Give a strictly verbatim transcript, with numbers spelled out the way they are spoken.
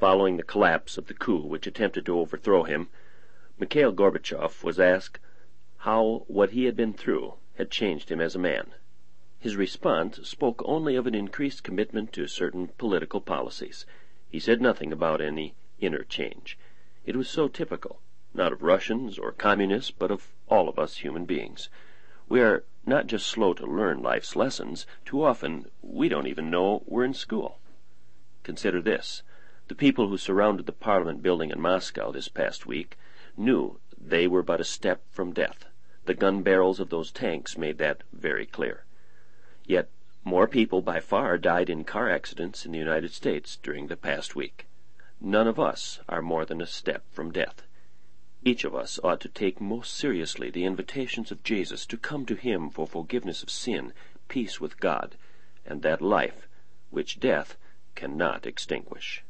following the collapse of the coup which attempted to overthrow him, Mikhail Gorbachev was asked how what he had been through had changed him as a man. His response spoke only of an increased commitment to certain political policies. He said nothing about any inner change. It was so typical, not of Russians or communists, but of all of us human beings. We are not just slow to learn life's lessons. Too often, we don't even know we're in school. Consider this. The people who surrounded the Parliament building in Moscow this past week knew they were but a step from death. The gun barrels of those tanks made that very clear. Yet more people by far died in car accidents in the United States during the past week. None of us are more than a step from death. Each of us ought to take most seriously the invitations of Jesus to come to him for forgiveness of sin, peace with God, and that life which death cannot extinguish.